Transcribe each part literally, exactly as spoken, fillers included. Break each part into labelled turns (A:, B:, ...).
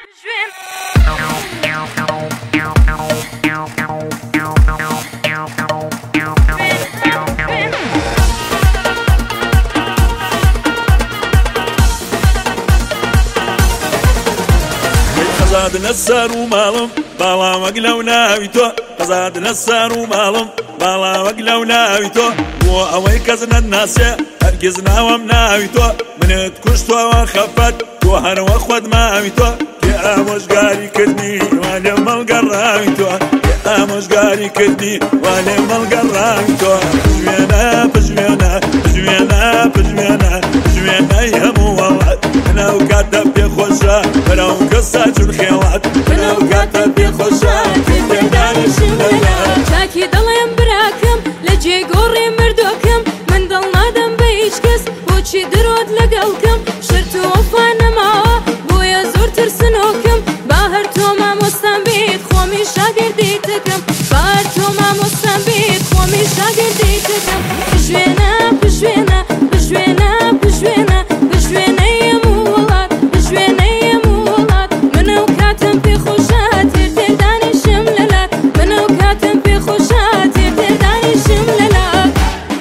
A: قزادنا السار ومالم بالا وقلا وناويتو قزادنا السار ومالم بالا وقلا وناويتو بو اوي كزنا الناس هرقزنا ومناويتو من تكشتو وخفت تو هر وخود ماويتو يا مشقاري كدني وانا ملقراويتو يا مشقاري كدني وانا ملقراويتو جوينا بجوينا بجوينا بجوينا بجوينا يا مو والله انا وكاتب يا خوشا انا وقصة الخيوات انا وكاتب يا خوشا في داري شمنا
B: شاكي ضلين براكم لجي قوري مردوكم من ضلنا دم بيشكس وشي درود لقلكم شرتو وفانا معا بويا زور ترسنوكم باهرتو ما مستنبيت خومي شاقر ديتكم باهرتو ما مستنبيت خومي شاقر ديتكم بجوينا بجوينا بجوينا بجوينا بجوينا يا مولات بجوينا يا مولات منو كاتم في خوشات ترداني شمللات منو كاتم في خوشات ترداني شمللات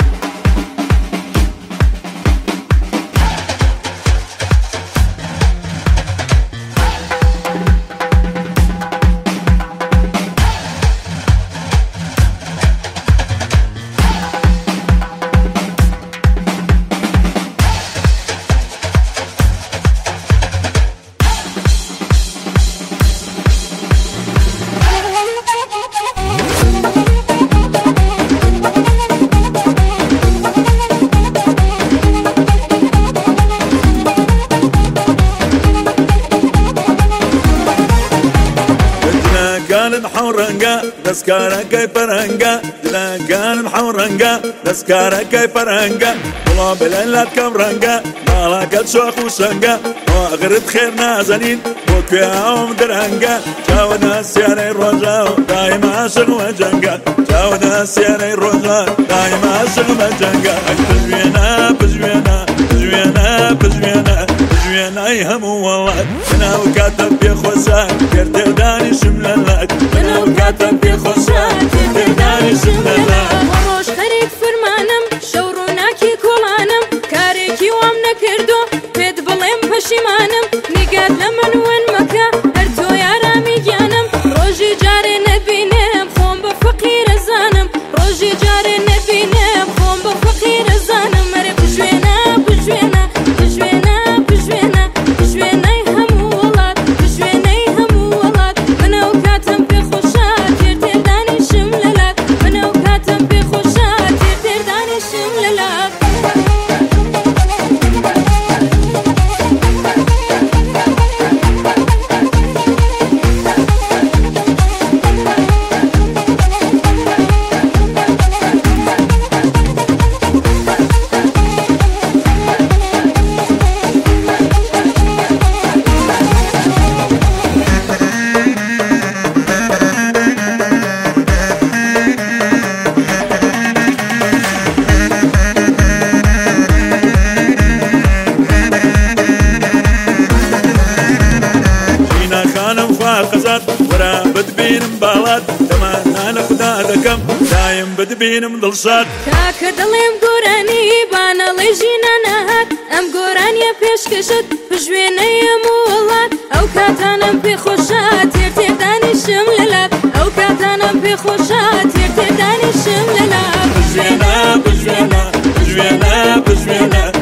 A: محورنجا دسكارا كاي فرنجا لا كان محورنجا دسكارا كاي فرنجا والله بليلات كمرنجا مالك شوخ وشنجا واغرد خير نازنين وكياهم درنجا جاو ناس يعني الرجاء دايما عاشق وجنجا جاو ناس يعني الرجاء دايما عاشق وجنجا بجوينا بجوينا بجوينا بجوينا بجوينا يهم والله انا وكاتب يا خوسا كرداني شمللات انا وكاتب يا خوسا كرداني شمللات
B: وروش خريج فرمانم شوروناكي كولانم كاريكي وامنا كردو بيد بلين بشيمانم نقاد لمن وين مكا هرتو يا رامي جانم روجي جاري نبينم خوم بفقير زانم روجي جاري نبينم خوم بفقير زانم مري بجوينا بجوينا بجوينا بجوينا بجوينا يهم ولاد بجوينا يهم ولاد انا وكاتم في خوشات ترداني شمللات انا وكاتم في خوشات ترداني شمللات
A: ورا بدبين مبالات تمانا نخدا دكم دايم بدبين مضلصات
B: كاك دليم قراني بانا ليجينا نهات ام قرانيا بيش كشت بجوينا يا مولات او كاتانا بخوشات ترداني شمللات او كاتانا بخوشات ترداني شمللات
A: بجوينا بجوينا بجوينا بجوينا